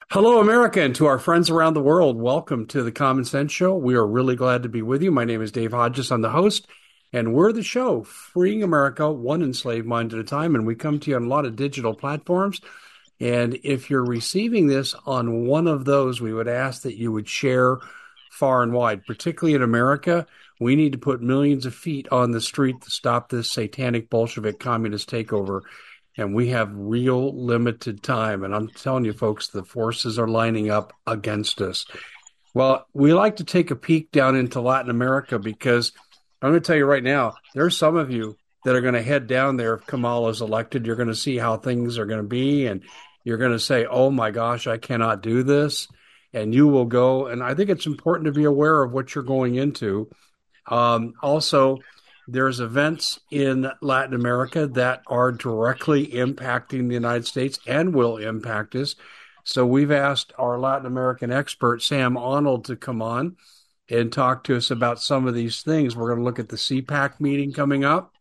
Hello, America, and to our friends around the world, welcome to the Common Sense Show. We are really glad to be with you. My name is Dave Hodges. I'm the host, and we're the show, freeing America one enslaved mind at a time. And we come to you on a lot of digital platforms. And if you're receiving this on one of those, we would ask that you would share far and wide, particularly in America. We need to put millions of feet on the street to stop this satanic Bolshevik communist takeover, and we have real limited time. And I'm telling you, folks, the forces are lining up against us. Well, we like to take a peek down into Latin America because I'm going to tell you right now, there's some of you that are going to head down there if Kamala's elected. You're going to see how things are going to be, and you're going to say, oh my gosh, I cannot do this. And you will go. And I think it's important to be aware of what you're going into. Also, there's events in Latin America that are directly impacting the United States and will impact us. So we've asked our Latin American expert, Sam Arnold, to come on and talk to us about some of these things. We're going to look at the CPAC meeting coming up.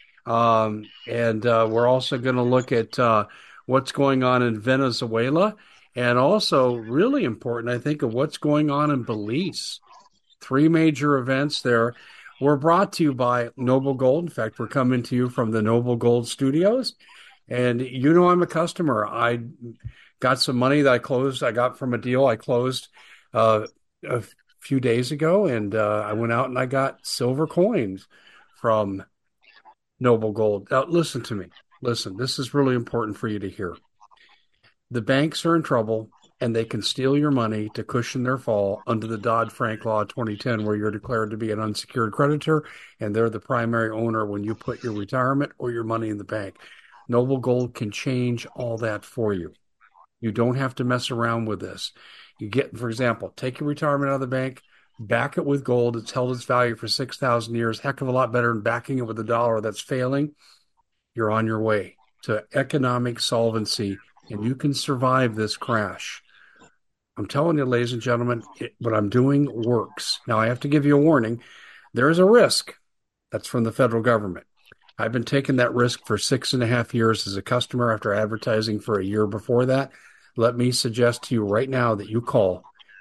And we're also going to look at what's going on in Venezuela, and also really important, I think, of what's going on in Belize. Three major events there. We're brought to you by Noble Gold. In fact, we're coming to you from the Noble Gold Studios. And you know I'm a customer. I got some money that I got from a deal I closed a few days ago, and I went out and I got silver coins from Noble Gold. Now, listen to me. Listen, this is really important for you to hear. The banks are in trouble, and they can steal your money to cushion their fall under the Dodd-Frank Law 2010, where you're declared to be an unsecured creditor, and they're the primary owner when you put your retirement or your money in the bank. Noble Gold can change all that for you. You don't have to mess around with this. You get, for example, take your retirement out of the bank, back it with gold. It's held its value for 6,000 years, heck of a lot better than backing it with a dollar that's failing. You're on your way to economic solvency, and you can survive this crash. I'm telling you, ladies and gentlemen, what I'm doing works. Now, I have to give you a warning. There is a risk. That's from the federal government. I've been taking that risk for 6.5 years as a customer after advertising for a year before that. Let me suggest to you right now that you call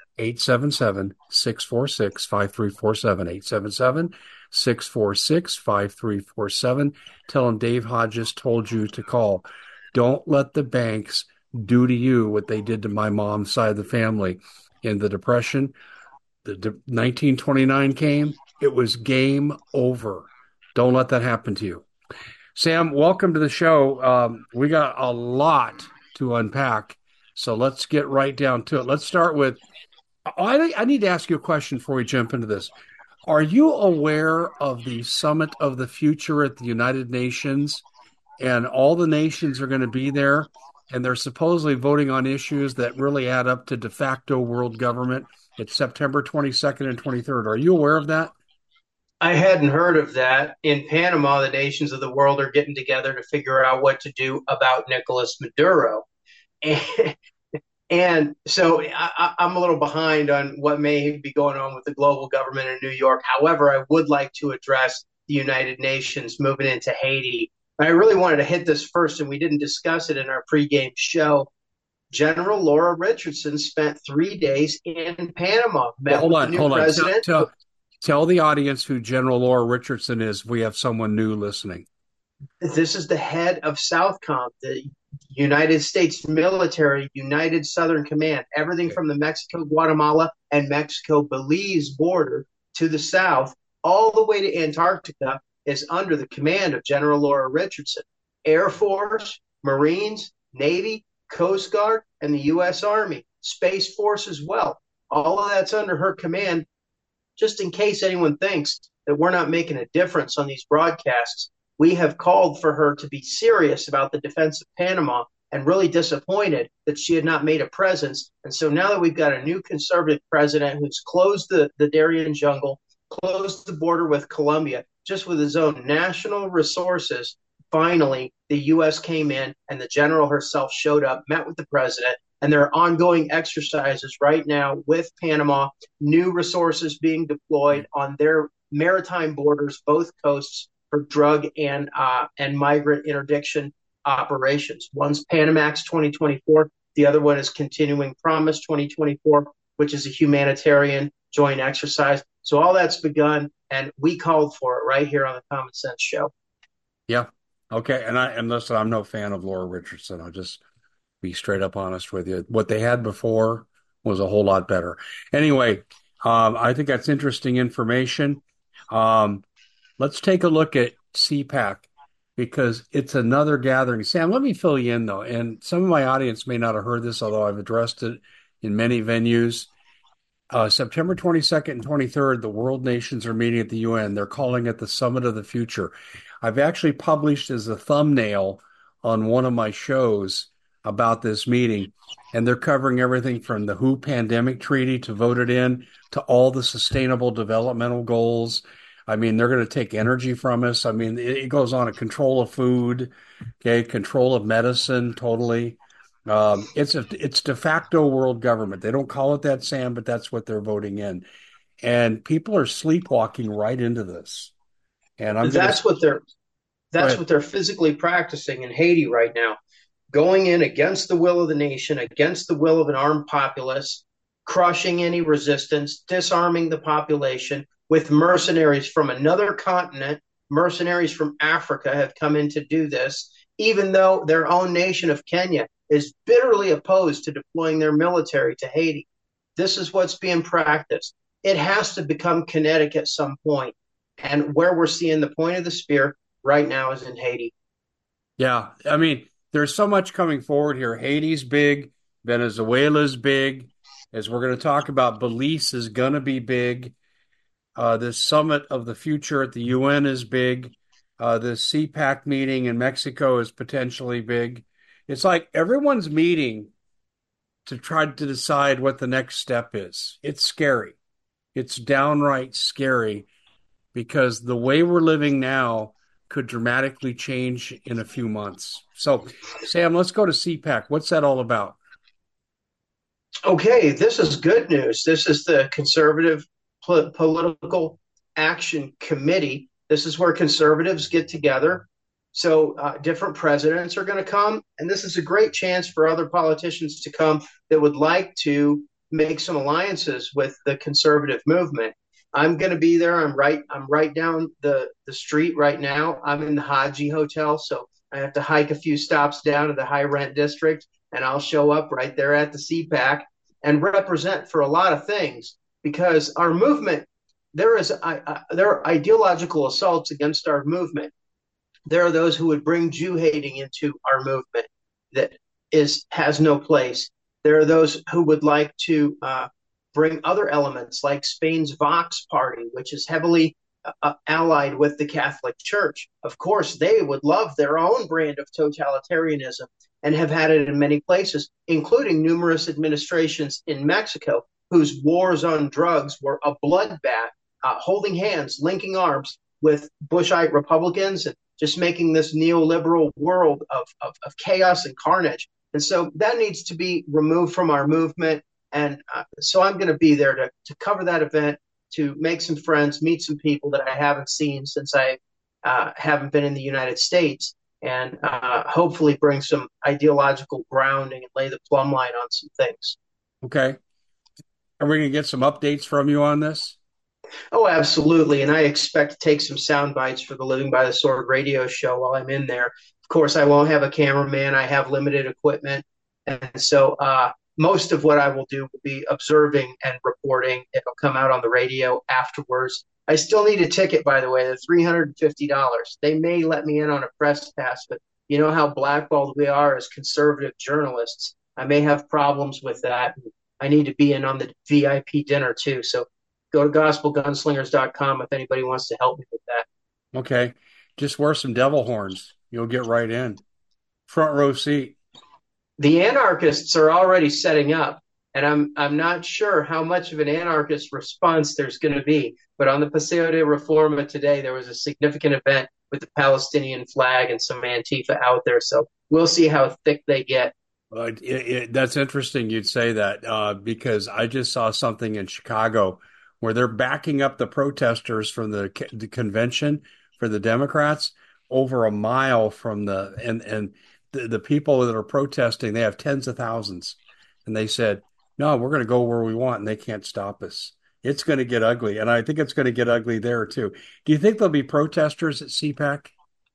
877-646-5347, 877-646-5347. Tell them Dave Hodges told you to call. Don't let the banks do to you what they did to my mom's side of the family in the Depression. The 1929 came, it was game over. Don't let that happen to you. Sam, welcome to the show. We got a lot to unpack, so let's get right down to it. Let's start with, I need to ask you a question before we jump into this. Are you aware of the Summit of the Future at the United Nations? And all the nations are going to be there, and they're supposedly voting on issues that really add up to de facto world government. It's September 22nd and 23rd. Are you aware of that? I hadn't heard of that. In Panama, the nations of the world are getting together to figure out what to do about Nicolas Maduro. And, and so I'm a little behind on what may be going on with the global government in New York. However, I would like to address the United Nations moving into Haiti. I really wanted to hit this first, and we didn't discuss it in our pregame show. General Laura Richardson spent 3 days in Panama, Well, met hold with the on, new hold on. president. Tell the audience who General Laura Richardson is. We have someone new listening. This is the head of Southcom, the United States military, United Southern Command, everything Okay. from the Mexico, Guatemala, and Mexico Belize border to the south, all the way to Antarctica, is under the command of General Laura Richardson. Air Force, Marines, Navy, Coast Guard, and the U.S. Army, Space Force as well. All of that's under her command, just in case anyone thinks that we're not making a difference on these broadcasts. We have called for her to be serious about the defense of Panama and really disappointed that she had not made a presence. And so now that we've got a new conservative president who's closed the Darien jungle, closed the border with Colombia, just with his own national resources, finally the U.S. came in and the general herself showed up, met with the president, and there are ongoing exercises right now with Panama, new resources being deployed on their maritime borders, both coasts, for drug and migrant interdiction operations. One's Panamax 2024, The other one is Continuing Promise 2024, which is a humanitarian joint exercise. So all that's begun, and we called for it right here on the Common Sense Show. Yeah. Okay. And listen, I'm no fan of Laura Richardson. I'll just be straight up honest with you. What they had before was a whole lot better. Anyway, I think that's interesting information. Um, let's take a look at CPAC because it's another gathering. Sam, let me fill you in though. And some of my audience may not have heard this, although I've addressed it in many venues. September 22nd and 23rd, the world nations are meeting at the UN. They're calling it the Summit of the Future. I've actually published as a thumbnail on one of my shows about this meeting, and they're covering everything from the WHO pandemic treaty to voted in to all the sustainable developmental goals. I mean, they're going to take energy from us. I mean, it goes on a control of food, okay, control of medicine, totally. It's de facto world government. They don't call it that, Sam, but that's what they're voting in. And people are sleepwalking right into this. And I'm going to That's what they're go that's ahead. what they're physically practicing in Haiti right now, going in against the will of the nation, against the will of an armed populace, crushing any resistance, disarming the population with mercenaries from another continent. Mercenaries from Africa have come in to do this, even though their own nation of Kenya is bitterly opposed to deploying their military to Haiti. This is what's being practiced. It has to become kinetic at some point. And where we're seeing the point of the spear right now is in Haiti. Yeah. I mean, there's so much coming forward here. Haiti's big, Venezuela's big. As we're going to talk about, Belize is going to be big. This summit of the future at the UN is big. This CPAC meeting in Mexico is potentially big. It's like everyone's meeting to try to decide what the next step is. It's scary. It's downright scary because the way we're living now could dramatically change in a few months. So, Sam, let's go to CPAC. What's that all about? Okay, this is good news. This is the Conservative Political Action Committee. This is where conservatives get together. So different presidents are going to come, and this is a great chance for other politicians to come that would like to make some alliances with the conservative movement. I'm going to be there. I'm right down the street right now. I'm in the Haji Hotel, so I have to hike a few stops down to the high rent district, and I'll show up right there at the CPAC and represent for a lot of things because our movement there are ideological assaults against our movement. There are those who would bring Jew hating into our movement that is has no place. There are those who would like to bring other elements like Spain's Vox Party, which is heavily allied with the Catholic Church. Of course, they would love their own brand of totalitarianism and have had it in many places, including numerous administrations in Mexico whose wars on drugs were a bloodbath, holding hands, linking arms with Bushite Republicans and just making this neoliberal world of chaos and carnage. And so that needs to be removed from our movement. And so I'm going to be there to cover that event, to make some friends, meet some people that I haven't seen since I haven't been in the United States, and hopefully bring some ideological grounding and lay the plumb line on some things. Okay. Are we going to get some updates from you on this? Oh, absolutely. And I expect to take some sound bites for the Living by the Sword radio show while I'm in there. Of course, I won't have a cameraman. I have limited equipment. And so most of what I will do will be observing and reporting. It'll come out on the radio afterwards. I still need a ticket, by the way. They're $350. They may let me in on a press pass, but you know how blackballed we are as conservative journalists. I may have problems with that. I need to be in on the VIP dinner too. So go to gospelgunslingers.com if anybody wants to help me with that. Okay. Just wear some devil horns. You'll get right in. Front row seat. The anarchists are already setting up, and I'm not sure how much of an anarchist response there's going to be. But on the Paseo de Reforma today, there was a significant event with the Palestinian flag and some Antifa out there. So we'll see how thick they get. That's interesting you'd say that because I just saw something in Chicago where they're backing up the protesters from the convention for the Democrats over a mile from and the people that are protesting, they have tens of thousands. And they said, no, we're going to go where we want and they can't stop us. It's going to get ugly. And I think it's going to get ugly there too. Do you think there'll be protesters at CPAC?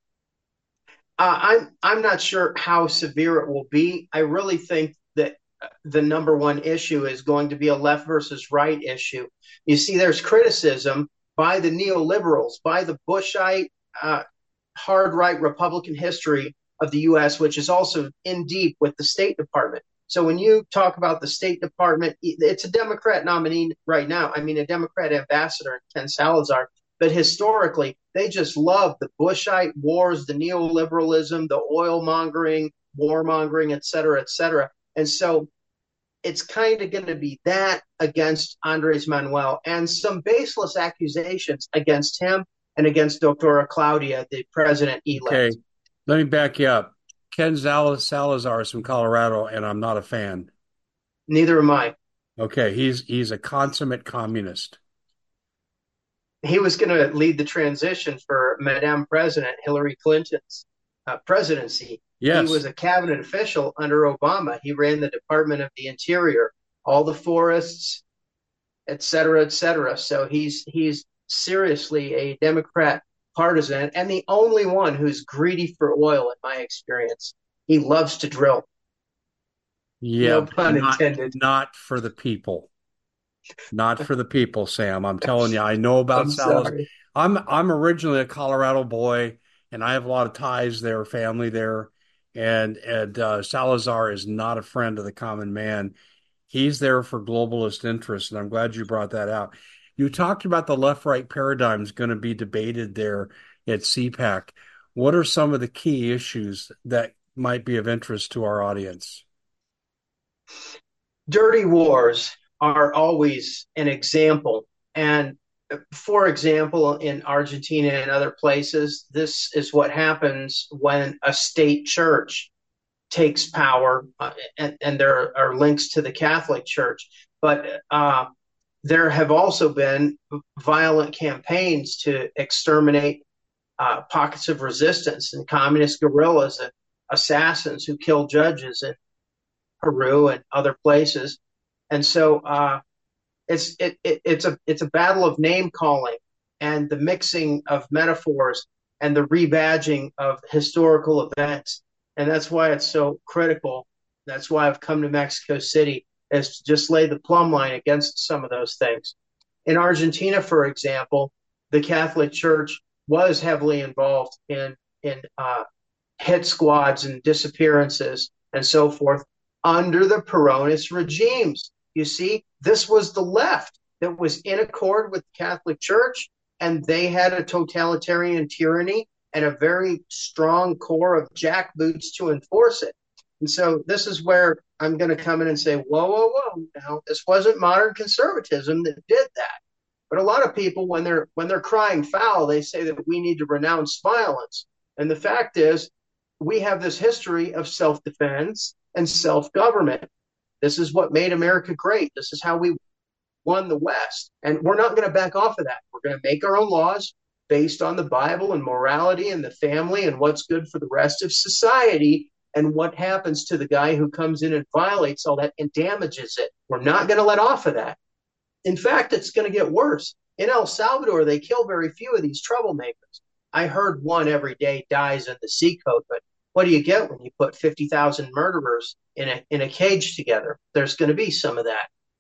I'm not sure how severe it will be. I really think that the number one issue is going to be a left versus right issue. You see, there's criticism by the neoliberals, by the Bushite hard right Republican history of the U.S., which is also in deep with the State Department. So when you talk about the State Department, it's a Democrat nominee right now. I mean, a Democrat ambassador, Ken Salazar. But historically, they just love the Bushite wars, the neoliberalism, the oil mongering, warmongering, et cetera, et cetera. And so it's kind of going to be that against Andres Manuel and some baseless accusations against him and against Dr. Claudia, the president-elect. Okay, let me back you up. Ken Salazar is from Colorado, and I'm not a fan. Neither am I. Okay, he's a consummate communist. He was going to lead the transition for Madame President Hillary Clinton's presidency. Yes. He was a cabinet official under Obama. He ran the Department of the Interior, all the forests, et cetera, et cetera. So he's seriously a Democrat partisan and the only one who's greedy for oil, in my experience. He loves to drill. Yeah, no pun intended. Not for the people. Not for the people, Sam. I'm telling you, I know about Salazar. I'm originally a Colorado boy, and I have a lot of ties there, family there. And Salazar is not a friend of the common man. He's there for globalist interests, and I'm glad you brought that out. You talked about the left-right paradigms going to be debated there at CPAC. What are some of the key issues that might be of interest to our audience? Dirty wars are always an example. And for example, in Argentina and other places, this is what happens when a state church takes power, and there are links to the Catholic Church. But there have also been violent campaigns to exterminate pockets of resistance and communist guerrillas and assassins who kill judges in Peru and other places. And so it's a battle of name calling and the mixing of metaphors and the rebadging of historical events. And that's why it's so critical. That's why I've come to Mexico City, is to just lay the plumb line against some of those things. In Argentina, for example, the Catholic Church was heavily involved in hit squads and disappearances and so forth under the Peronist regimes. You see, this was the left that was in accord with the Catholic Church, and they had a totalitarian tyranny and a very strong core of jackboots to enforce it. And so this is where I'm going to come in and say, whoa, whoa, whoa. Now, this wasn't modern conservatism that did that. But a lot of people, when they're crying foul, they say that we need to renounce violence. And the fact is, we have this history of self-defense and self-government. This is what made America great. This is how we won the West. And we're not going to back off of that. We're going to make our own laws based on the Bible and morality and the family and what's good for the rest of society and what happens to the guy who comes in and violates all that and damages it. We're not going to let off of that. In fact, it's going to get worse. In El Salvador, they kill very few of these troublemakers. I heard one every day dies in the seacoast, but what do you get when you put 50,000 murderers in a cage together? There's going to be some of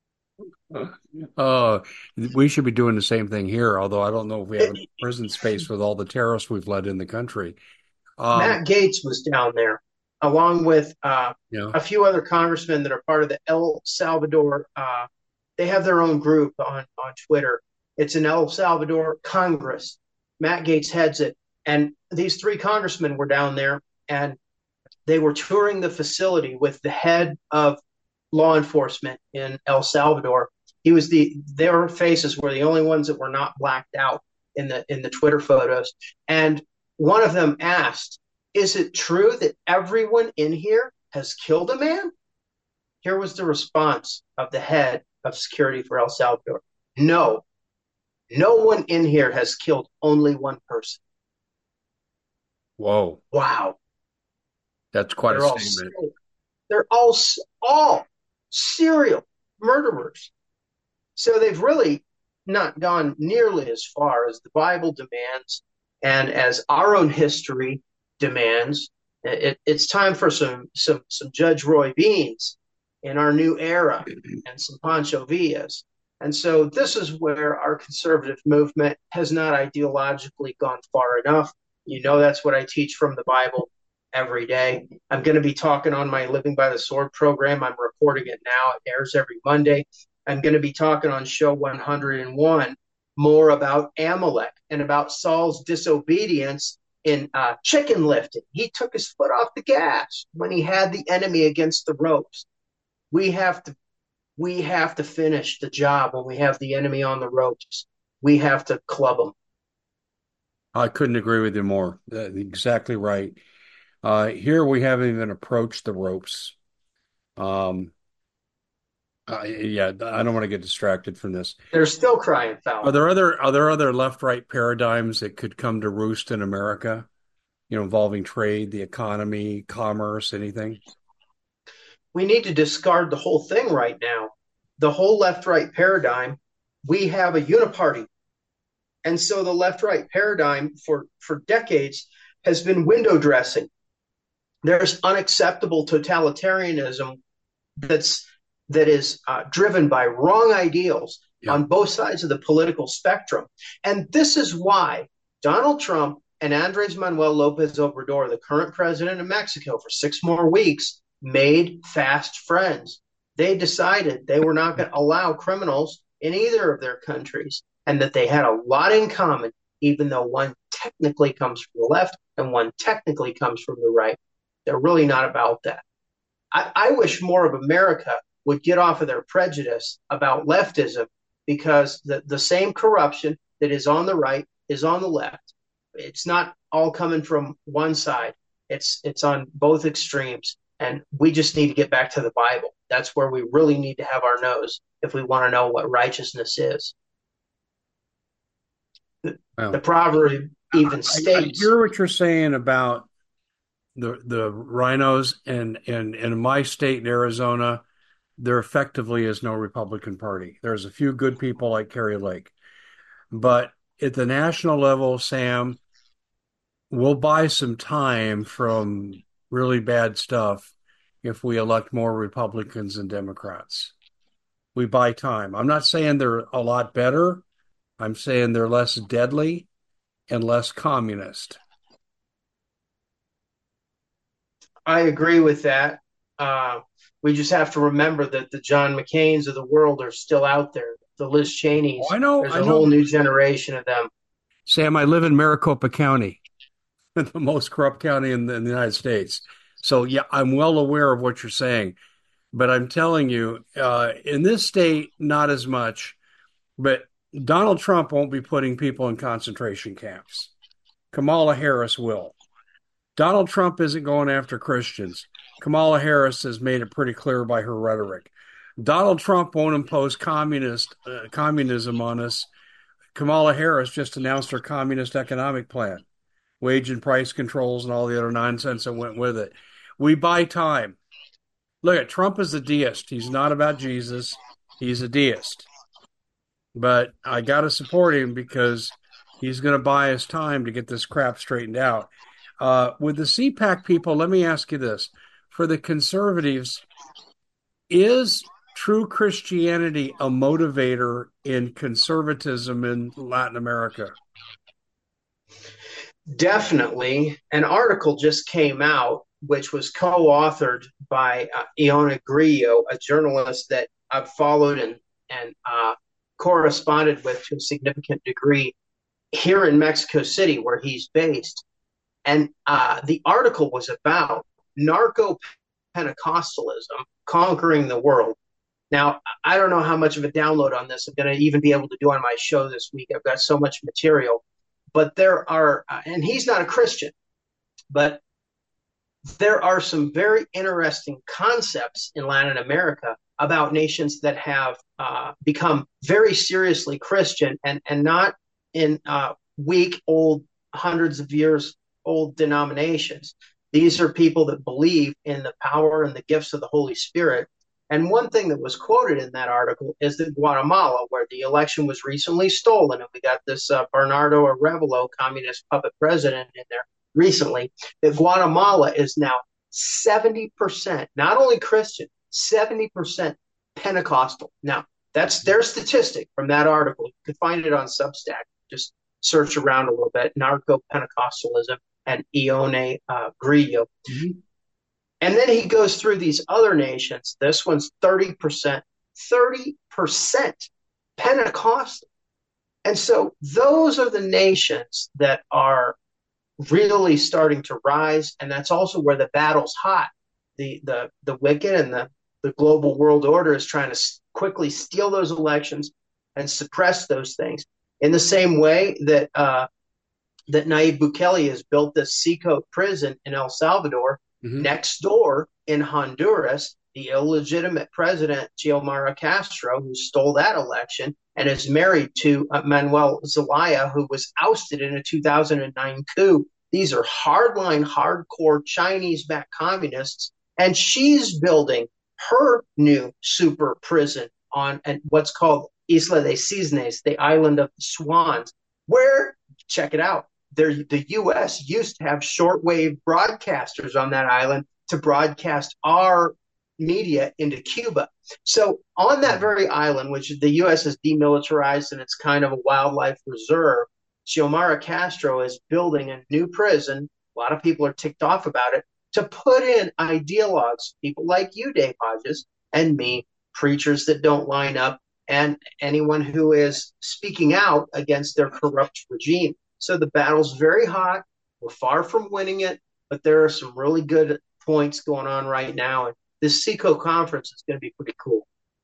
that. We should be doing the same thing here, although I don't know if we have prison space with all the terrorists we've let in the country. Matt Gaetz was down there, along with a few other congressmen that are part of the El Salvador. They have their own group on Twitter. It's an El Salvador Congress. Matt Gaetz heads it. And these three congressmen were down there, and they were touring the facility with the head of law enforcement in El Salvador. Their faces were the only ones that were not blacked out in the Twitter photos. And one of them asked, "Is it true that everyone in here has killed a man?" Here was the response of the head of security for El Salvador. No one in here has killed only one person. Whoa. Wow. That's quite a They're all statement. serial. They're all serial murderers. So they've really not gone nearly as far as the Bible demands and as our own history demands. It's time for some Judge Roy Beans in our new era and some Pancho Villas. And so this is where our conservative movement has not ideologically gone far enough. You know, that's what I teach from the Bible every day. I'm going to be talking on my Living by the Sword program. I'm recording it now. It airs every Monday. I'm going to be talking on show 101 more about Amalek and about Saul's disobedience in chicken lifting. He took his foot off the gas when he had the enemy against the ropes. We have to finish the job when we have the enemy on the ropes. We have to club them. I couldn't agree with you more. Exactly right. Here we haven't even approached the ropes. Yeah, I don't want to get distracted from this. They're still crying foul. Are there other left-right paradigms that could come to roost in America? Involving trade, the economy, commerce, anything? We need to discard the whole thing right now. The whole left-right paradigm. We have a uniparty. And so the left-right paradigm for decades has been window dressing. There's unacceptable totalitarianism that is driven by wrong ideals on both sides of the political spectrum. And this is why Donald Trump and Andres Manuel Lopez Obrador, the current president of Mexico for 6 more weeks, made fast friends. They decided they were not going to allow criminals in either of their countries, and that they had a lot in common, even though one technically comes from the left and one technically comes from the right. They're really not about that. I wish more of America would get off of their prejudice about leftism, because the same corruption that is on the right is on the left. It's not all coming from one side. It's on both extremes. And we just need to get back to the Bible. That's where we really need to have our nose if we want to know what righteousness is. The proverb even states. I hear what you're saying about the rhinos, and in my state in Arizona, there effectively is no Republican Party. There's a few good people like Kari Lake. But at the national level, Sam, we'll buy some time from really bad stuff if we elect more Republicans and Democrats. We buy time. I'm not saying they're a lot better. I'm saying they're less deadly and less communist. I agree with that. We just have to remember that the John McCains of the world are still out there. The Liz Cheneys. I know. There's a whole new generation of them. Sam, I live in Maricopa County, the most corrupt county in the United States. So, yeah, I'm well aware of what you're saying. But I'm telling you, in this state, not as much. But Donald Trump won't be putting people in concentration camps. Kamala Harris will. Donald Trump isn't going after Christians. Kamala Harris has made it pretty clear by her rhetoric. Donald Trump won't impose communism on us. Kamala Harris just announced her communist economic plan, wage and price controls and all the other nonsense that went with it. We buy time. Look, Trump is a deist. He's not about Jesus. He's a deist. But I got to support him because he's going to buy us time to get this crap straightened out. With the CPAC people, let me ask you this. For the conservatives, is true Christianity a motivator in conservatism in Latin America? Definitely. An article just came out, which was co-authored by Iona Grillo, a journalist that I've followed and corresponded with to a significant degree here in Mexico City, where he's based. And the article was about narco-Pentecostalism conquering the world. Now, I don't know how much of a download on this I'm going to even be able to do on my show this week. I've got so much material. But there are, and he's not a Christian, but there are some very interesting concepts in Latin America about nations that have become very seriously Christian and not in weak, old, hundreds of years old denominations. These are people that believe in the power and the gifts of the Holy Spirit. And one thing that was quoted in that article is that Guatemala, where the election was recently stolen, and we got this Bernardo Arevalo, communist puppet president, in there recently, that Guatemala is now 70%, not only Christian, 70% Pentecostal. Now, that's their statistic from that article. You can find it on Substack. Just search around a little bit, narco Pentecostalism and Ione Grillo. Mm-hmm. And then he goes through these other nations. This one's 30%, 30% Pentecostal. And so those are the nations that are really starting to rise. And that's also where the battle's hot. The wicked and the global world order is trying to quickly steal those elections and suppress those things. In the same way that that Nayib Bukele has built this Seacoast prison in El Salvador. Mm-hmm. Next door in Honduras, the illegitimate president, Xiomara Castro, who stole that election and is married to Manuel Zelaya, who was ousted in a 2009 coup. These are hardline, hardcore Chinese-backed communists, and she's building her new super prison on what's called Isla de Cisnes, the island of the swans, where, check it out, the U.S. used to have shortwave broadcasters on that island to broadcast our media into Cuba. So on that very island, which the U.S. has demilitarized and it's kind of a wildlife reserve, Xiomara Castro is building a new prison. A lot of people are ticked off about it, to put in ideologues, people like you, Dave Hodges, and me, preachers that don't line up, and anyone who is speaking out against their corrupt regime. So the battle's very hot. We're far from winning it, but there are some really good points going on right now. And this SECO conference is going to be pretty cool.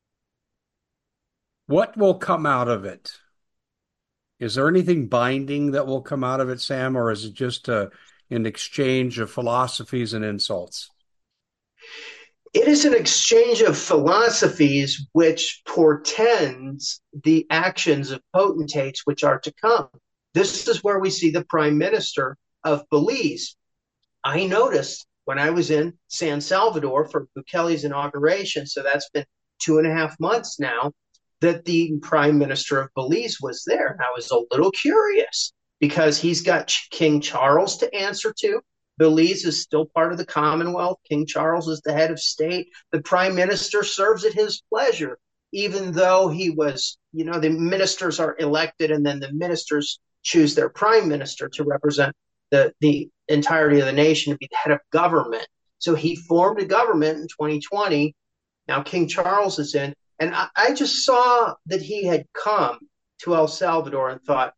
What will come out of it? Is there anything binding that will come out of it, Sam, or is it just an exchange of philosophies and insults? It is an exchange of philosophies which portends the actions of potentates which are to come. This is where we see the prime minister of Belize. I noticed when I was in San Salvador for Bukele's inauguration, so that's been 2.5 months now, that the prime minister of Belize was there. And I was a little curious because he's got King Charles to answer to. Belize is still part of the Commonwealth. King Charles is the head of state. The prime minister serves at his pleasure, even though he was, the ministers are elected and then the ministers choose their prime minister to represent the entirety of the nation, to be the head of government. So he formed a government in 2020. Now King Charles is in. And I just saw that he had come to El Salvador and thought,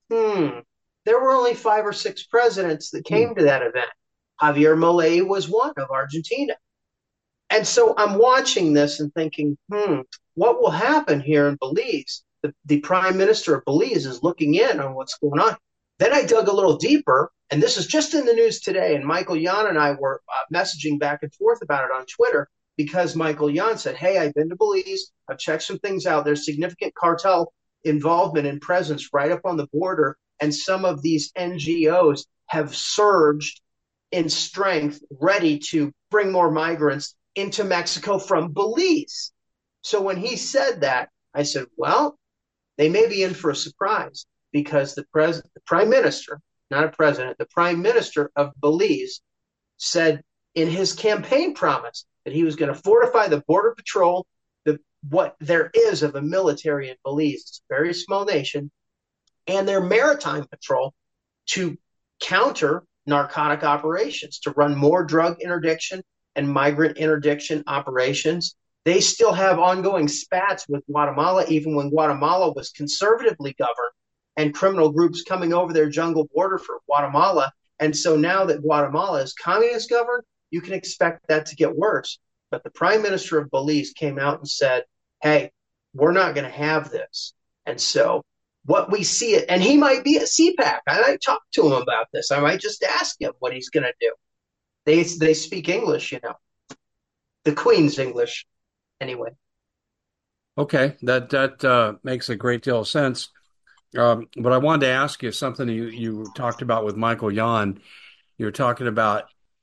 there were only 5 or 6 presidents that came to that event. Javier Milei was one of Argentina. And so I'm watching this and thinking, what will happen here in Belize? The prime minister of Belize is looking in on what's going on. Then I dug a little deeper, and this is just in the news today, and Michael Yan and I were messaging back and forth about it on Twitter, because Michael Yan said, hey, I've been to Belize, I've checked some things out. There's significant cartel involvement and presence right up on the border, and some of these NGOs have surged in strength, ready to bring more migrants into Mexico from Belize. So when he said that, I said, well, they may be in for a surprise, because the prime minister, not a president, the prime minister of Belize said in his campaign promise that he was going to fortify the border patrol, what there is of a military in Belize. It's a very small nation, and their maritime patrol to counter narcotic operations, to run more drug interdiction and migrant interdiction operations. They still have ongoing spats with Guatemala, even when Guatemala was conservatively governed and criminal groups coming over their jungle border for Guatemala. And so now that Guatemala is communist governed, you can expect that to get worse. But the prime minister of Belize came out and said, hey, we're not going to have this. And so what we see it, and he might be at CPAC. I might talk to him about this. I might just ask him what he's going to do. They speak English, the Queen's English. Anyway. Okay, that makes a great deal of sense. But I wanted to ask you something you talked about with Michael Yan. You were talking about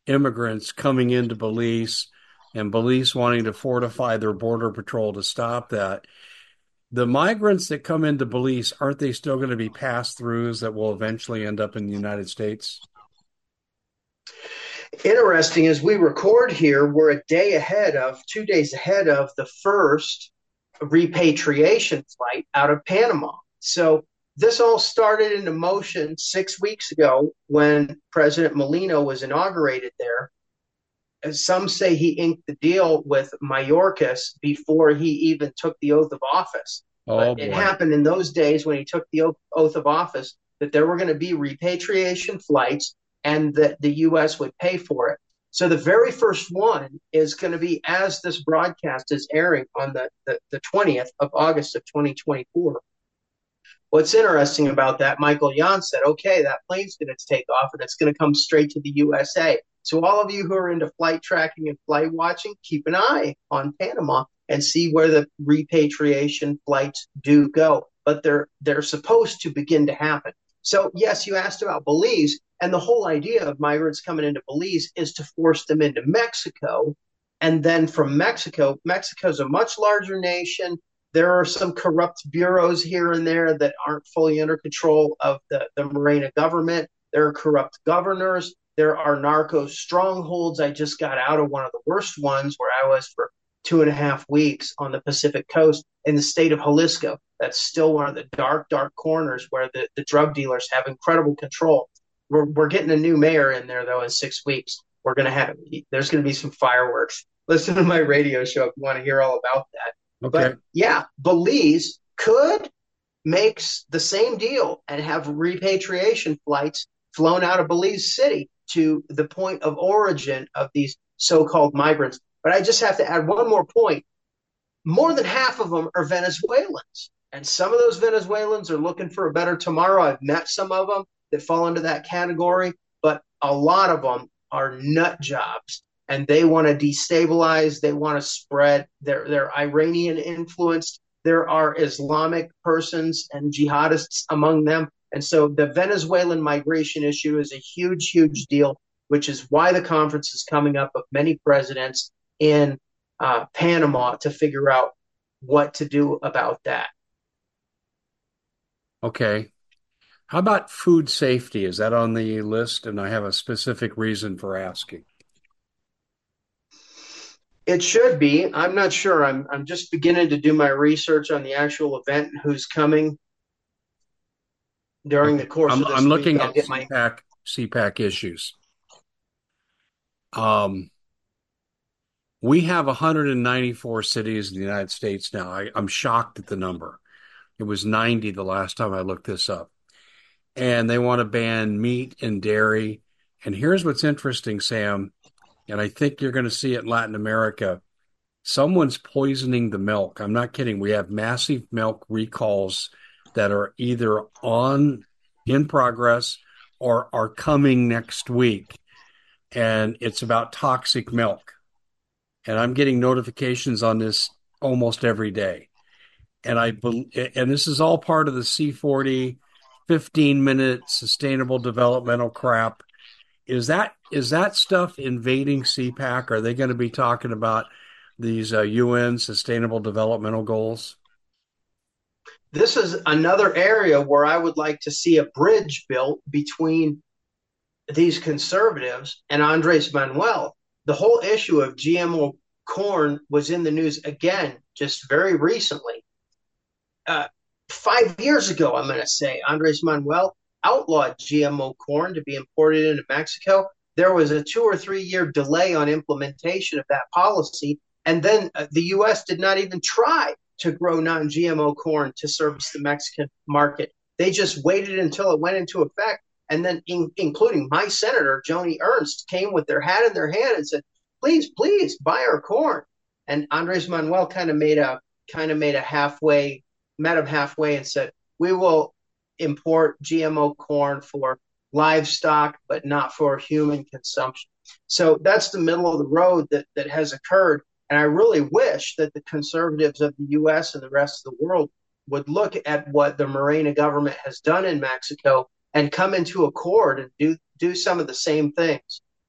immigrants coming into Belize and Belize wanting to fortify their border patrol to stop that. The migrants that come into Belize, aren't they still going to be pass-throughs that will eventually end up in the United States? Interesting, as we record here, we're 2 days ahead of the first repatriation flight out of Panama. So this all started into motion 6 weeks ago when President Molino was inaugurated there. As some say he inked the deal with Mayorkas before he even took the oath of office. Oh, But it boy. happened in those days when he took the oath of office that there were going to be repatriation flights and that the U.S. would pay for it. So the very first one is going to be, as this broadcast is airing on the 20th of August of 2024. What's interesting about that, Michael Yon said, okay, that plane's going to take off and it's going to come straight to the USA. So all of you who are into flight tracking and flight watching, keep an eye on Panama and see where the repatriation flights do go. But they're supposed to begin to happen. So yes, you asked about Belize, and the whole idea of migrants coming into Belize is to force them into Mexico. And then from Mexico's a much larger nation. There are some corrupt bureaus here and there that aren't fully under control of the Morena government. There are corrupt governors. There are narco strongholds. I just got out of one of the worst ones where I was for 2.5 weeks on the Pacific coast in the state of Jalisco. That's still one of the dark, dark corners where the drug dealers have incredible control. We're getting a new mayor in there, though, in 6 weeks. There's going to be some fireworks. Listen to my radio show if you want to hear all about that. Okay. But yeah, Belize could make the same deal and have repatriation flights flown out of Belize City to the point of origin of these so-called migrants. But I just have to add one more point. More than half of them are Venezuelans. And some of those Venezuelans are looking for a better tomorrow. I've met some of them that fall into that category, but a lot of them are nut jobs. And they want to destabilize. They want to spread. They're Iranian influenced. There are Islamic persons and jihadists among them. And so the Venezuelan migration issue is a huge, huge deal, which is why the conference is coming up of many presidents in Panama to figure out what to do about that. Okay. How about food safety? Is that on the list? And I have a specific reason for asking. It should be. I'm not sure. I'm just beginning to do my research on the actual event and who's coming during the course of this I'm week. looking I'll at get my CPAC issues. We have 194 cities in the United States now. I'm shocked at the number. It was 90 the last time I looked this up. And they want to ban meat and dairy. And here's what's interesting, Sam, and I think you're going to see it in Latin America. Someone's poisoning the milk. I'm not kidding. We have massive milk recalls that are either in progress or are coming next week. And it's about toxic milk. And I'm getting notifications on this almost every day. And this is all part of the C40 15-minute sustainable developmental crap. Is that stuff invading CPAC? Are they going to be talking about these UN sustainable developmental goals? This is another area where I would like to see a bridge built between these conservatives and Andres Manuel. The whole issue of GMO corn was in the news again just very recently. 5 years ago, I'm going to say, Andres Manuel outlawed GMO corn to be imported into Mexico. There was a 2 or 3 year delay on implementation of that policy. And then the U.S. did not even try to grow non-GMO corn to service the Mexican market. They just waited until it went into effect. And then including my senator, Joni Ernst, came with their hat in their hand and said, please, please buy our corn. And Andres Manuel kind of made a halfway, met him halfway and said, we will import GMO corn for livestock, but not for human consumption. So that's the middle of the road that has occurred. And I really wish that the conservatives of the U.S. and the rest of the world would look at what the Morena government has done in Mexico and come into accord and do some of the same things.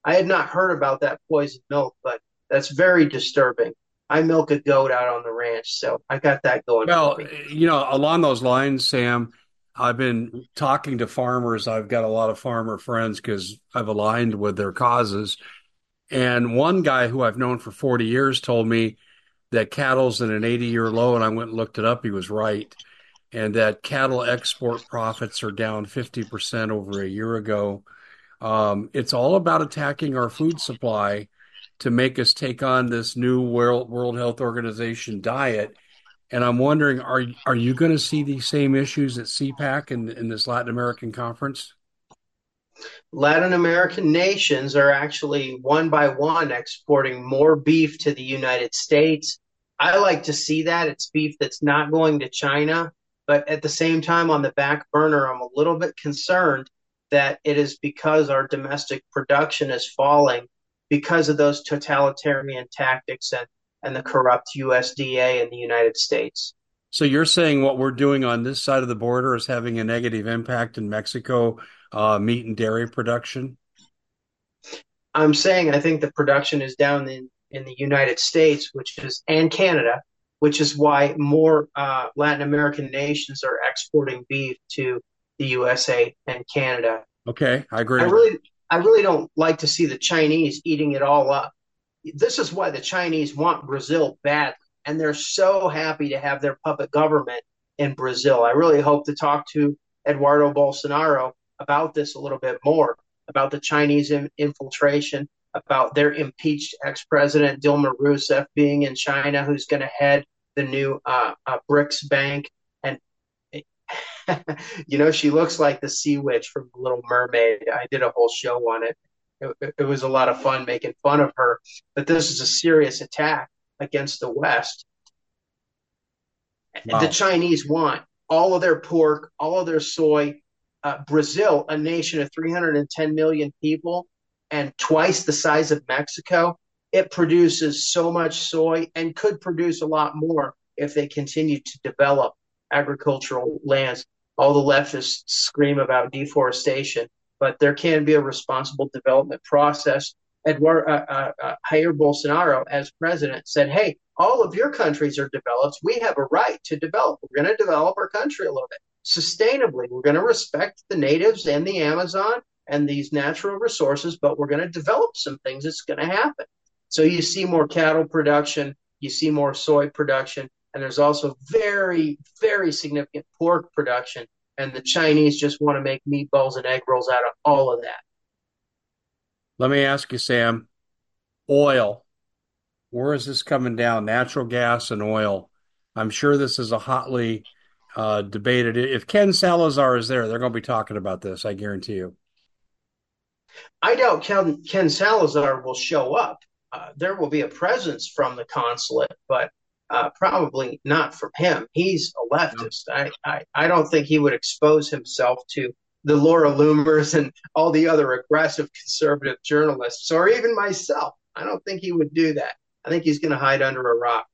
I had not heard about that poison milk, but that's very disturbing. I milk a goat out on the ranch, so I got that going for Well, me. along those lines, Sam, I've been talking to farmers. I've got a lot of farmer friends because I've aligned with their causes. And one guy who I've known for 40 years told me that cattle's in an 80-year low, and I went and looked it up. He was right. And that cattle export profits are down 50% over a year ago. It's all about attacking our food supply to make us take on this new World Health Organization diet. And I'm wondering, are you going to see these same issues at CPAC in this Latin American conference? Latin American nations are actually one by one exporting more beef to the United States. I like to see that. It's beef that's not going to China. But at the same time, on the back burner, I'm a little bit concerned that it is because our domestic production is falling because of those totalitarian tactics and the corrupt USDA in the United States. So you're saying what we're doing on this side of the border is having a negative impact in Mexico, meat and dairy production? I'm saying I think the production is down in the United States, which is and Canada, which is why more Latin American nations are exporting beef to the USA and Canada. Okay, I agree I with that. really, I really don't like to see the Chinese eating it all up. This is why the Chinese want Brazil badly, and they're so happy to have their puppet government in Brazil. I really hope to talk to Eduardo Bolsonaro about this a little bit more, about the Chinese infiltration, about their impeached ex-president Dilma Rousseff being in China, who's going to head the new BRICS bank. And she looks like the sea witch from The Little Mermaid. I did a whole show on it. It was a lot of fun making fun of her. But this is a serious attack against the West. The Wow. Chinese want all of their pork, all of their soy. Brazil, a nation of 310 million people and twice the size of Mexico, it produces so much soy and could produce a lot more if they continue to develop agricultural lands. All the leftists scream about deforestation, but there can be a responsible development process. Jair Bolsonaro, as president, said, "Hey, all of your countries are developed. We have a right to develop. We're going to develop our country a little bit sustainably. We're going to respect the natives and the Amazon and these natural resources, but we're going to develop some things. It's going to happen." So you see more cattle production, you see more soy production, and there's also very, very significant pork production. And the Chinese just want to make meatballs and egg rolls out of all of that. Let me ask you, Sam, oil. Where is this coming down? Natural gas and oil. I'm sure this is a hotly debated. If Ken Salazar is there, they're going to be talking about this. I guarantee you. I doubt Ken Salazar will show up. There will be a presence from the consulate, but probably not from him. He's a No. leftist. I don't think he would expose himself to the Laura Loomers and all the other aggressive conservative journalists, or even myself. I don't think he would do that. I think he's going to hide under a rock.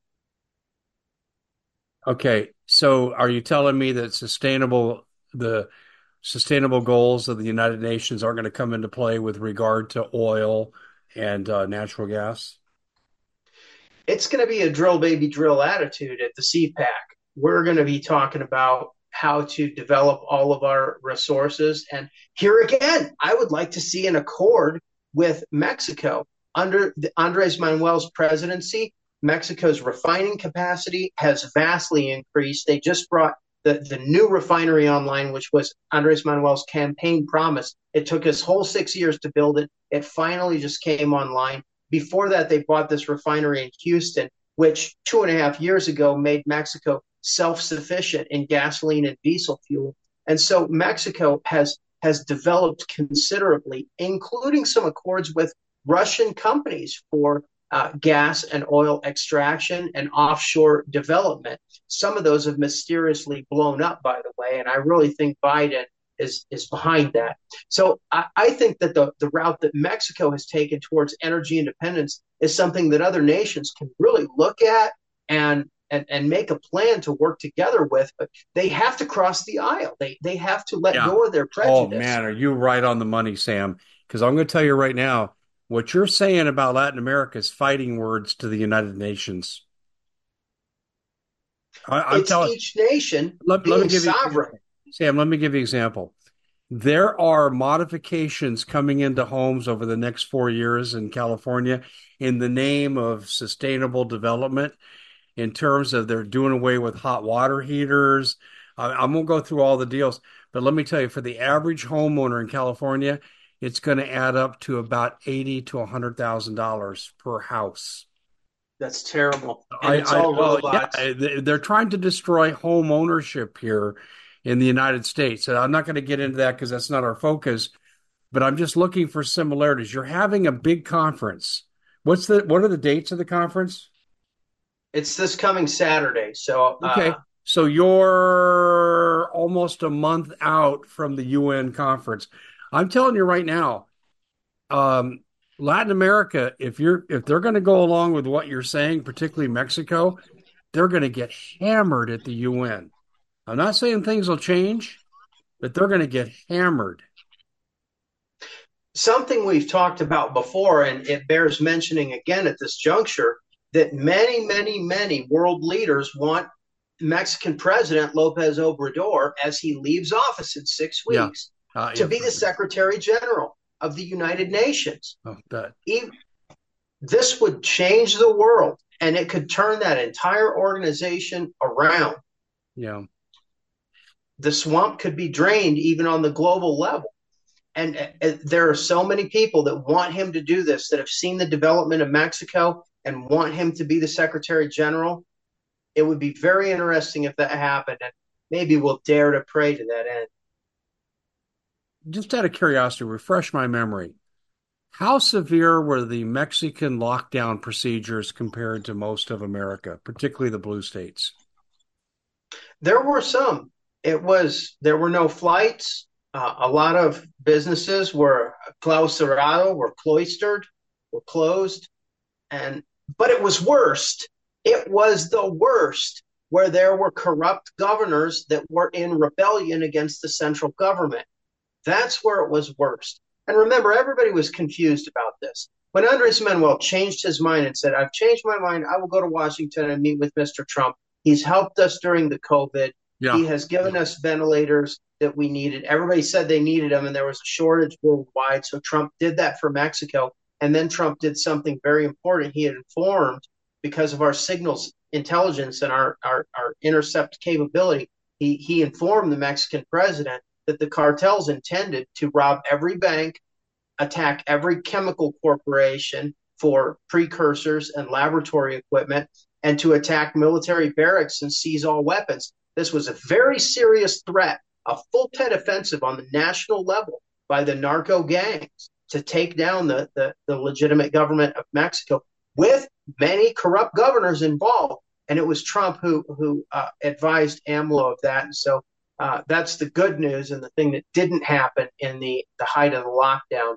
Okay, so are you telling me that the sustainable goals of the United Nations aren't going to come into play with regard to oil and natural gas? It's going to be a drill baby drill attitude at the CPAC. We're going to be talking about how to develop all of our resources. And here again, I would like to see an accord with Mexico. Under Andres Manuel's presidency, Mexico's refining capacity has vastly increased. They just brought the new refinery online, which was Andres Manuel's campaign promise. It took us whole 6 years to build it. It finally just came online. Before that, they bought this refinery in Houston, which 2.5 years ago made Mexico self-sufficient in gasoline and diesel fuel. And so Mexico has developed considerably, including some accords with Russian companies for gas and oil extraction and offshore development. Some of those have mysteriously blown up, by the way, and I really think Biden is behind that. So I think that the route that Mexico has taken towards energy independence is something that other nations can really look at and make a plan to work together with, but they have to cross the aisle. They have to let Yeah. go of their Oh prejudice. man, are you right on the money, Sam? Because I'm going to tell you right now, What you're saying about Latin America is fighting words to the United Nations. I'm It's telling. each nation Let me being give you an sovereign. example. Sam, let me give you an example. There are modifications coming into homes over the next 4 years in California in the name of sustainable development, in terms of they're doing away with hot water heaters. I won't go through all the deals, but let me tell you, for the average homeowner in California, it's going to add up to about 80 to $100,000 per house. That's terrible. And it's all Well, robots. yeah, they're trying to destroy home ownership here in the United States. And I'm not going to get into that because that's not our focus, but I'm just looking for similarities. You're having a big conference. What are the dates of the conference? It's this coming Saturday. So Okay. So you're almost a month out from the UN conference. I'm telling you right now, um, Latin America, if they're going to go along with what you're saying, particularly Mexico, they're going to get hammered at the UN. I'm not saying things will change, but they're going to get hammered. something we've talked about before, and it bears mentioning again at this juncture, that many, many, many world leaders want Mexican President Lopez Obrador, as he leaves office in six Yeah. weeks, to Yeah. be the Secretary General of the United Nations. Oh, that. This would change the world, and it could turn that entire organization around. Yeah. The swamp could be drained even on the global level. And there are so many people that want him to do this, that have seen the development of Mexico and want him to be the Secretary General. It would be very interesting if that happened, and maybe we'll dare to pray to that end. Just out of curiosity, refresh my memory. How severe were the Mexican lockdown procedures compared to most of America, particularly the blue states? There were some. There were no flights. A lot of businesses were clausurado, were cloistered, were closed, and but it was worst. It was the worst where there were corrupt governors that were in rebellion against the central government. That's where it was worst. And remember, everybody was confused about this. When Andres Manuel changed his mind and said, I've changed my mind, I will go to Washington and meet with Mr. Trump. He's helped us during the COVID. Yeah. He has given us ventilators that we needed. Everybody said they needed them, and there was a shortage worldwide. So Trump did that for Mexico. And then Trump did something very important. He had informed, because of our signals intelligence and our intercept capability, he informed the Mexican president that the cartels intended to rob every bank, attack every chemical corporation for precursors and laboratory equipment, and to attack military barracks and seize all weapons. This was a very serious threat, a full Tet offensive on the national level by the narco gangs to take down the legitimate government of Mexico, with many corrupt governors involved. And it was Trump who advised AMLO of that. And so that's the good news, and the thing that didn't happen in the height of the lockdown.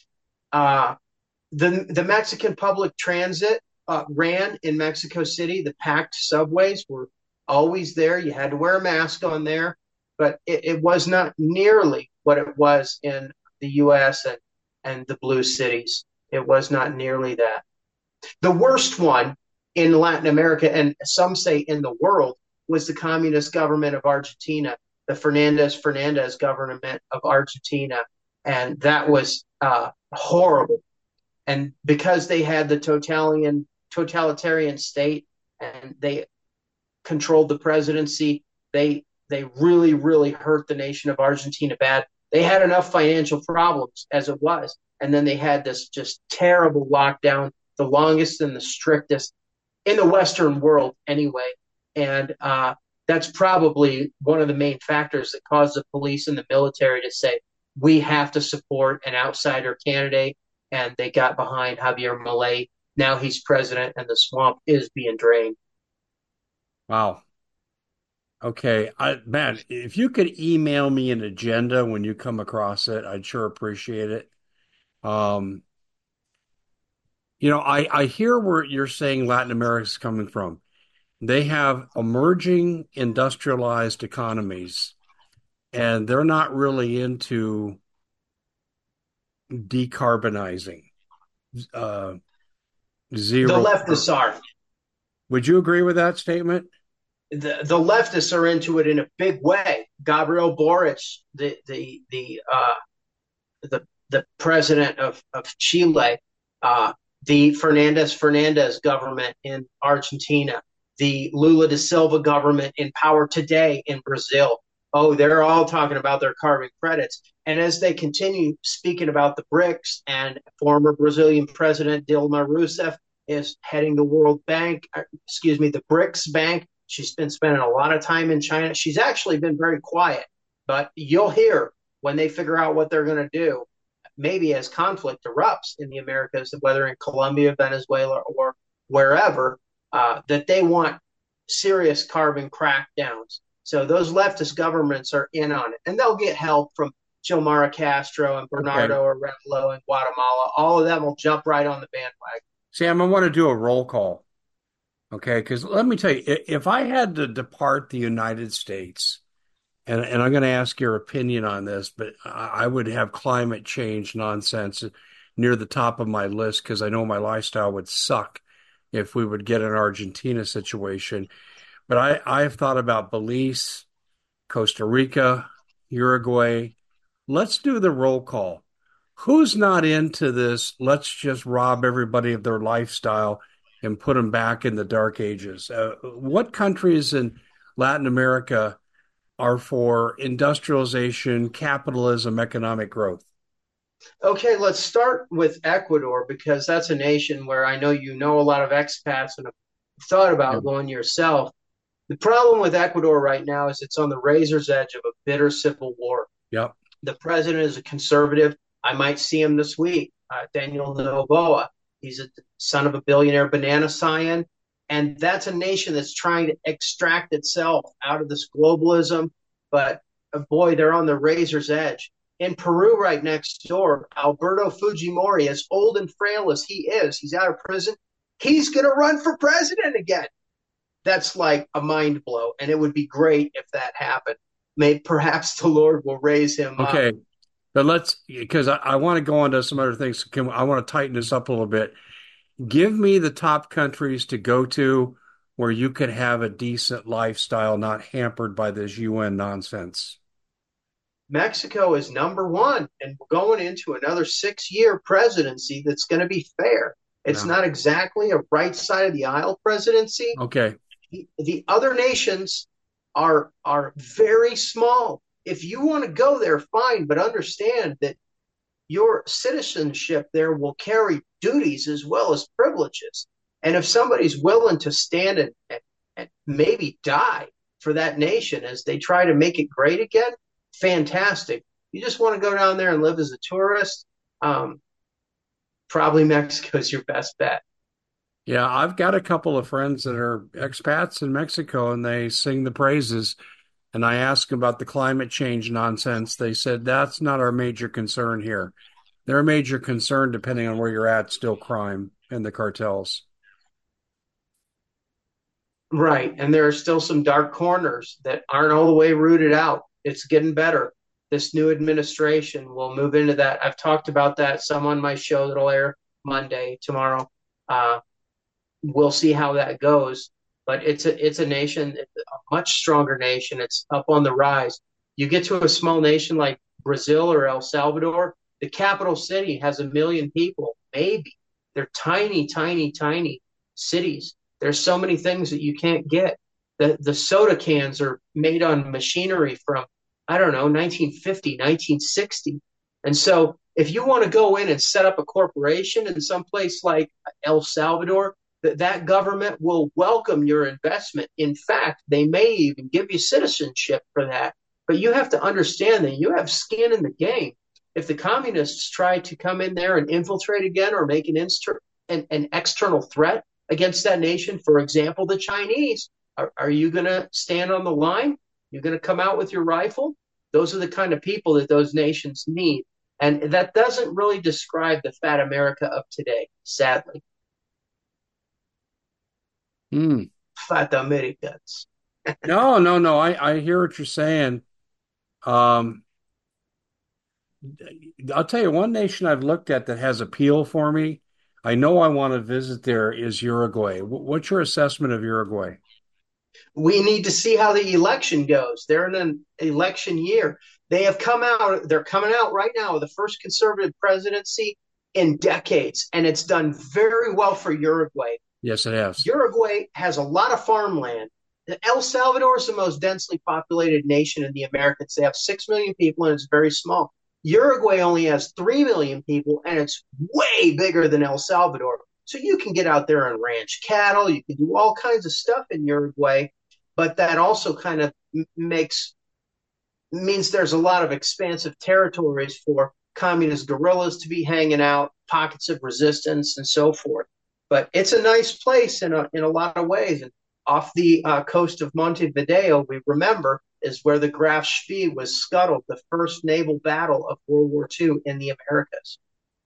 The Mexican public transit ran in Mexico City. The packed subways were always there. You had to wear a mask on there, but it was not nearly what it was in the U.S. and the blue cities. It was not nearly that. The worst one in Latin America, and some say in the world, was the communist government of Argentina, the Fernandez government of Argentina. And that was horrible. And because they had the totalitarian state, and they controlled the presidency, they really, really hurt the nation of Argentina bad. They had enough financial problems as it was. And then they had this just terrible lockdown, the longest and the strictest in the Western world anyway. And that's probably one of the main factors that caused the police and the military to say, we have to support an outsider candidate. And they got behind Javier Milei. Now he's president, and the swamp is being drained. Wow. Okay. Man, if you could email me an agenda when you come across it, I'd sure appreciate it. Um, I hear where you're saying Latin America's coming from. They have emerging industrialized economies, and they're not really into decarbonizing. uh, The zero. leftists are. Would you agree with that statement? The leftists are into it in a big way. Gabriel Boric, the president of Chile, the Fernandez government in Argentina, the Lula da Silva government in power today in Brazil. Oh, they're all talking about their carbon credits. And as they continue speaking about the BRICS, and former Brazilian President Dilma Rousseff is heading the World Bank, excuse me, the BRICS Bank. She's been spending a lot of time in China. She's actually been very quiet, but you'll hear when they figure out what they're going to do, maybe as conflict erupts in the Americas, whether in Colombia, Venezuela, or wherever, that they want serious carbon crackdowns. So those leftist governments are in on it, and they'll get help from Xiomara Castro and Okay. Bernardo Arevalo in Guatemala. All of them will jump right on the bandwagon. Sam, I want to do a roll call. Okay. Because let me tell you, if I had to depart the United States, and I'm going to ask your opinion on this, but I would have climate change nonsense near the top of my list because I know my lifestyle would suck if we would get an Argentina situation. But I've thought about Belize, Costa Rica, Uruguay. Let's do the roll call. Who's not into this? Let's just rob everybody of their lifestyle and put them back in the dark ages. What countries in Latin America are for industrialization, capitalism, economic growth? Okay, let's start with Ecuador because that's a nation where I know you know a lot of expats and have thought Yeah. about going yourself. The problem with Ecuador right now is it's on the razor's edge of a bitter civil war. Yep. The president is a conservative. I might see him this week, Daniel Noboa. He's a son of a billionaire banana scion. And that's a nation that's trying to extract itself out of this globalism. But boy, they're on the razor's edge. In Peru, right next door, Alberto Fujimori, as old and frail as he is, he's out of prison. He's going to run for president again. That's like a mind blow. And it would be great if that happened. Maybe perhaps the Lord will raise him up. Okay. But because I want to go on to some other things. I want to tighten this up a little bit. Give me the top countries to go to where you could have a decent lifestyle, not hampered by this UN nonsense. Mexico is number one, and we're going into another 6 year presidency that's going to be fair. It's Yeah. not exactly a right side of the aisle presidency. Okay. The other nations are very small. If you want to go there, fine, but understand that your citizenship there will carry duties as well as privileges. And if somebody's willing to stand and maybe die for that nation as they try to make it great again, fantastic. You just want to go down there and live as a tourist, um, probably Mexico's your best bet. Yeah, I've got a couple of friends that are expats in Mexico and they sing the praises. And I asked them about the climate change nonsense. They said that's not our major concern here. Their major concern, depending on where you're at, still crime and the cartels. Right. And there are still some dark corners that aren't all the way rooted out. It's getting better. This new administration will move into that. I've talked about that some on my show that'll air Monday, tomorrow. Uh, we'll see how that goes. But it's a nation, a much stronger nation. It's up on the rise. You get to a small nation like Brazil or El Salvador, the capital city has 1 million people, maybe. They're tiny, tiny, tiny cities. There's so many things that you can't get. The soda cans are made on machinery from, I don't know, 1950, 1960. And so if you want to go in and set up a corporation in some place like El Salvador, that government will welcome your investment. In fact, they may even give you citizenship for that. But you have to understand that you have skin in the game. If the communists try to come in there and infiltrate again or make an external threat against that nation, for example, the Chinese, are you going to stand on the line? You're going to come out with your rifle? Those are the kind of people that those nations need. And that doesn't really describe the fat America of today, sadly. Hmm. Fat Americans. No, no, no. I hear what you're saying. Um, I'll tell you one nation I've looked at that has appeal for me I know I want to visit there is Uruguay. What's your assessment of Uruguay? We need to see how the election goes. They're in an election year. They're coming out right now with the first conservative presidency in decades, and it's done very well for Uruguay. Yes, it has. Uruguay has a lot of farmland. El Salvador is the most densely populated nation in the Americas. They have 6 million people and it's very small. Uruguay only has 3 million people and it's way bigger than El Salvador. So you can get out there and ranch cattle. You can do all kinds of stuff in Uruguay, but that also kind of makes means there's a lot of expansive territories for communist guerrillas to be hanging out, pockets of resistance, and so forth. But it's a nice place in a lot of ways. And off the coast of Montevideo, we remember, is where the Graf Spee was scuttled, the first naval battle of World War II in the Americas.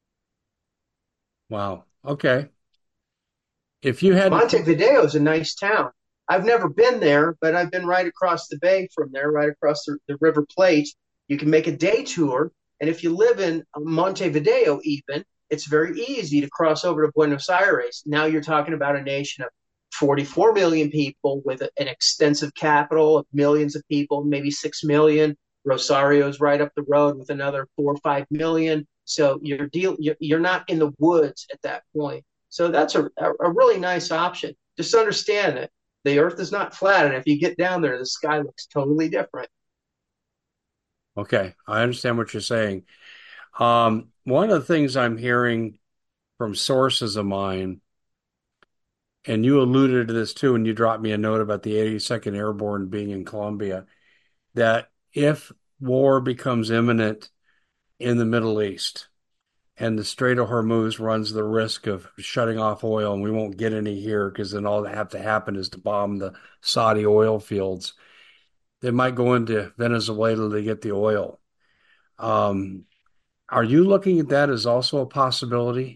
Wow. Okay. If you had to pick, Montevideo is a nice town. I've never been there, but I've been right across the bay from there, right across the River Plate. You can make a day tour. And if you live in Montevideo, even, it's very easy to cross over to Buenos Aires. Now you're talking about a nation of 44 million people with an extensive capital of millions of people, maybe 6 million. Rosario's right up the road with another 4 or 5 million. So you're not in the woods at that point. So that's a really nice option. Just understand that the earth is not flat. And if you get down there, the sky looks totally different. okay, I understand what you're saying. One of the things I'm hearing from sources of mine, and you alluded to this too when you dropped me a note about the 82nd Airborne being in Colombia, that if war becomes imminent in the Middle East and the Strait of Hormuz runs the risk of shutting off oil and we won't get any here because then all that have to happen is to bomb the Saudi oil fields, they might go into Venezuela to get the oil. Um, are you looking at that as also a possibility?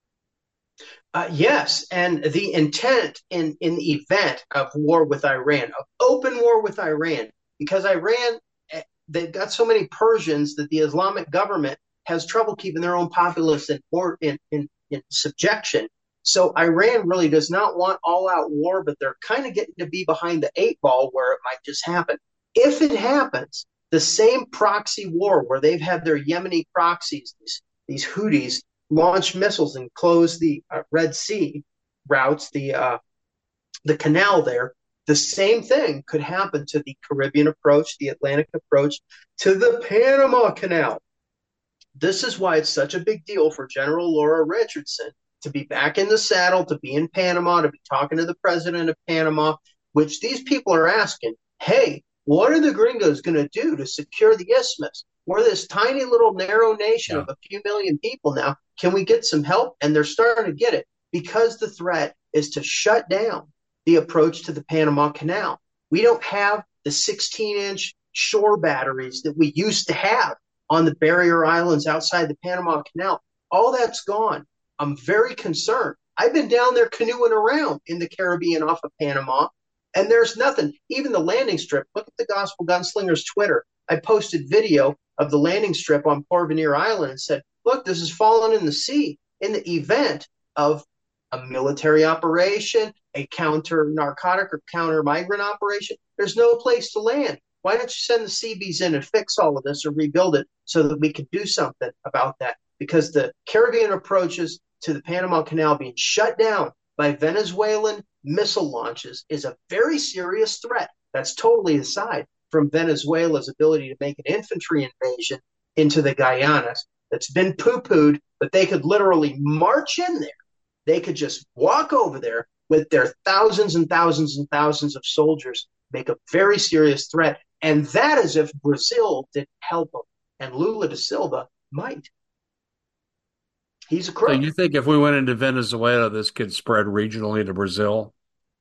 Yes, and the intent in the event of war with Iran, of open war with Iran, because Iran, they've got so many Persians that the Islamic government has trouble keeping their own populace in subjection. So Iran really does not want all out war, but they're kind of getting to be behind the 8 ball where it might just happen. If it happens, the same proxy war where they've had their Yemeni proxies, these Houthis, launch missiles and close the Red Sea routes, the canal there. The same thing could happen to the Caribbean approach, the Atlantic approach, to the Panama Canal. This is why it's such a big deal for General Laura Richardson to be back in the saddle, to be in Panama, to be talking to the president of Panama, which these people are asking, hey, what are the gringos going to do to secure the isthmus? We're this tiny little narrow nation Yeah. of a few million people now. Can we get some help? And they're starting to get it because the threat is to shut down the approach to the Panama Canal. We don't have the 16-inch shore batteries that we used to have on the barrier islands outside the Panama Canal. All that's gone. I'm very concerned. I've been down there canoeing around in the Caribbean off of Panama, and there's nothing. Even the landing strip, look at the Gospel Gunslinger's Twitter. I posted video of the landing strip on Porvenir Island and said, look, this is fallen in the sea in the event of a military operation, a counter narcotic or counter migrant operation. There's no place to land. Why don't you send the Seabees in and fix all of this or rebuild it so that we can do something about that? Because the Caribbean approaches to the Panama Canal being shut down by Venezuelan missile launches is a very serious threat. That's totally aside from Venezuela's ability to make an infantry invasion into the Guyanas. That's been poo-pooed, but they could literally march in there. They could just walk over there with their thousands and thousands and thousands of soldiers, make a very serious threat. And that is if Brazil didn't help them. And Lula da Silva might. He's a So crook. you think if we went into Venezuela, this could spread regionally to Brazil?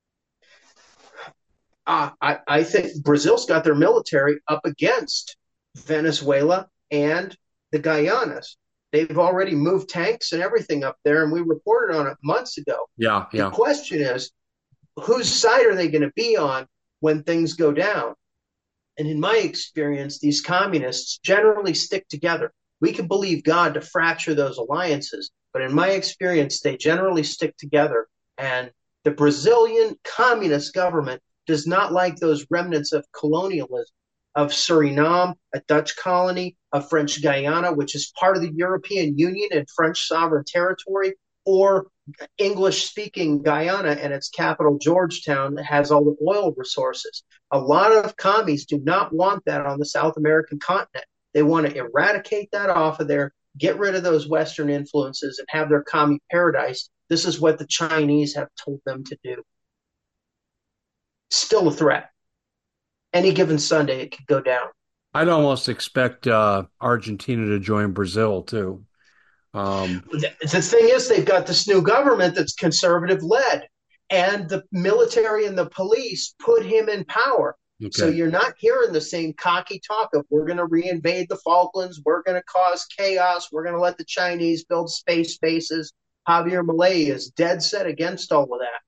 I think Brazil's got their military up against Venezuela and the Guyanas. They've already moved tanks and everything up there, and we reported on it months ago. Yeah, The yeah. question is, whose side are they going to be on when things go down? And in my experience, these communists generally stick together. We can believe God to fracture those alliances, but in my experience, they generally stick together. And the Brazilian communist government does not like those remnants of colonialism, of Suriname, a Dutch colony, of French Guiana, which is part of the European Union and French sovereign territory, or English speaking Guyana and its capital, Georgetown, that has all the oil resources. A lot of commies do not want that on the South American continent. They want to eradicate that off of there, get rid of those Western influences, and have their commie paradise. This is what the Chinese have told them to do. Still a threat. Any given Sunday, it could go down. I'd almost expect Argentina to join Brazil too. The thing is, they've got this new government that's conservative led, and the military and the police put him in power. Okay. So you're not hearing the same cocky talk of we're going to reinvade the Falklands, we're going to cause chaos, we're going to let the Chinese build space bases. Javier Milei is dead set against all of that.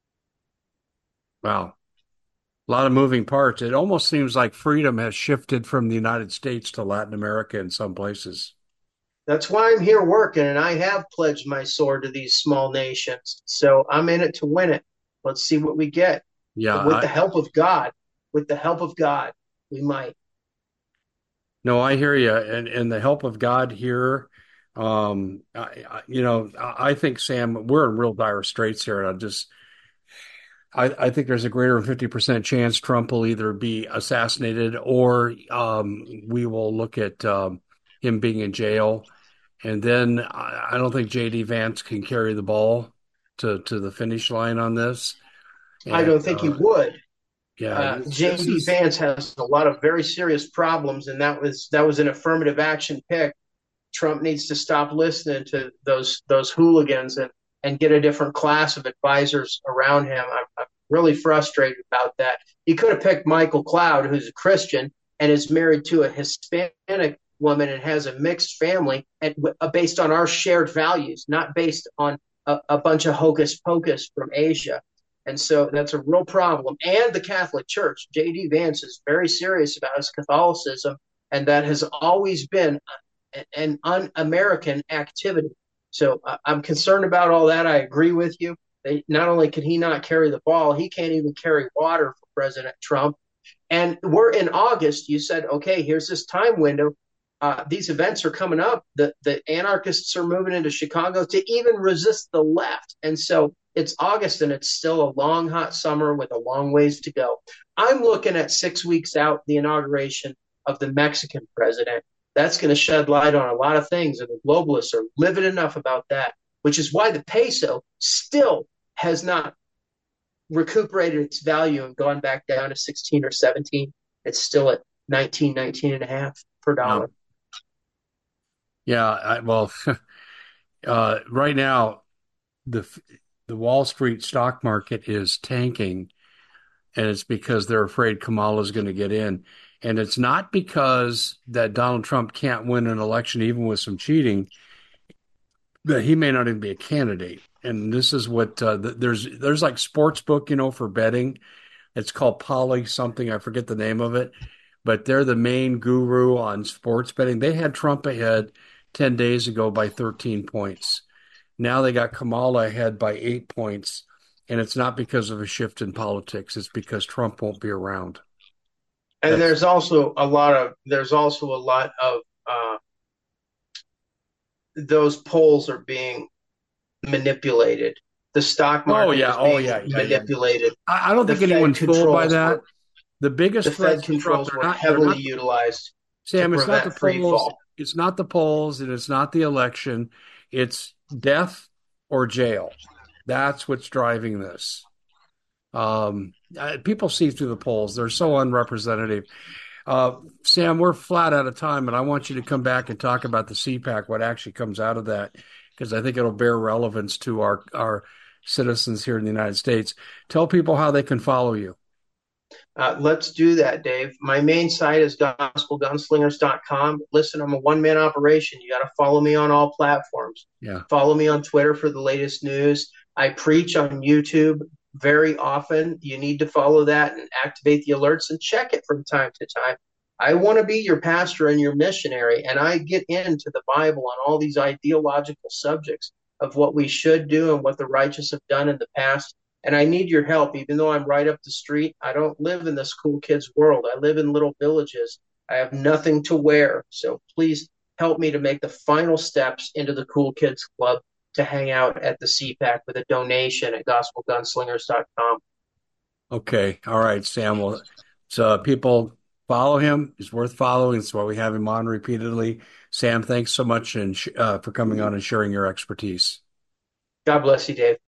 Wow. A lot of moving parts. It almost seems like freedom has shifted from the United States to Latin America in some places. That's why I'm here working, and I have pledged my sword to these small nations. So I'm in it to win it. Let's see what we get. Yeah, with the help of God, we might. No, I hear you, and the help of God here. I think, Sam, we're in real dire straits here, and I think there's a greater than 50% chance Trump will either be assassinated or we will look at him being in jail. And then I don't think J.D. Vance can carry the ball to the finish line on this. And, I don't think he would. Yeah, J.D. Vance has a lot of very serious problems, and that was an affirmative action pick. Trump needs to stop listening to those hooligans and get a different class of advisors around him. I'm really frustrated about that. He could have picked Michael Cloud, who's a Christian and is married to a Hispanic woman and has a mixed family, and based on our shared values, not based on a bunch of hocus pocus from Asia. And so that's a real problem. And the Catholic Church, J.D. Vance is very serious about his Catholicism, and that has always been an un-American activity. So I'm concerned about all that. I agree with you. Not only can he not carry the ball, he can't even carry water for President Trump. And we're in August. You said, okay, here's this time window. These events are coming up. The anarchists are moving into Chicago to even resist the left. And so it's August, and it's still a long, hot summer with a long ways to go. I'm looking at 6 weeks out, the inauguration of the Mexican president. That's going to shed light on a lot of things, and the globalists are livid enough about that, which is why the peso still has not recuperated its value and gone back down to 16 or 17. It's still at 19 and a half per dollar. Yeah, right now, the Wall Street stock market is tanking, and it's because they're afraid Kamala is going to get in. And it's not because that Donald Trump can't win an election, even with some cheating, that he may not even be a candidate. And this is what there's like sports book, for betting. It's called Poly something. I forget the name of it, but they're the main guru on sports betting. They had Trump ahead 10 days ago by 13 points. Now they got Kamala ahead by 8 points. And it's not because of a shift in politics. It's because Trump won't be around. And there's also a lot of those polls are being manipulated. The stock market is being manipulated. I don't think anyone's fooled by that. The biggest Fed controls were heavily utilized. Sam, it's not the polls. It's not the polls, and it's not the election. It's death or jail. That's what's driving this. People see through the polls. They're so unrepresentative. Sam, we're flat out of time, and I want you to come back and talk about the CPAC, what actually comes out of that, because I think it'll bear relevance to our citizens here in the United States. Tell people how they can follow you. Let's do that, Dave. My main site is gospelgunslingers.com. Listen, I'm a one-man operation. You got to follow me on all platforms. Yeah. Follow me on Twitter for the latest news. I preach on YouTube very often. You need to follow that and activate the alerts and check it from time to time. I want to be your pastor and your missionary, and I get into the Bible on all these ideological subjects of what we should do and what the righteous have done in the past. And I need your help, even though I'm right up the street. I don't live in this cool kids world. I live in little villages. I have nothing to wear. So please help me to make the final steps into the Cool Kids Club to hang out at the CPAC with a donation at gospelgunslingers.com. Okay. All right, Sam. Well, so people follow him. He's worth following. That's why we have him on repeatedly. Sam, thanks so much and for coming on and sharing your expertise. God bless you, Dave.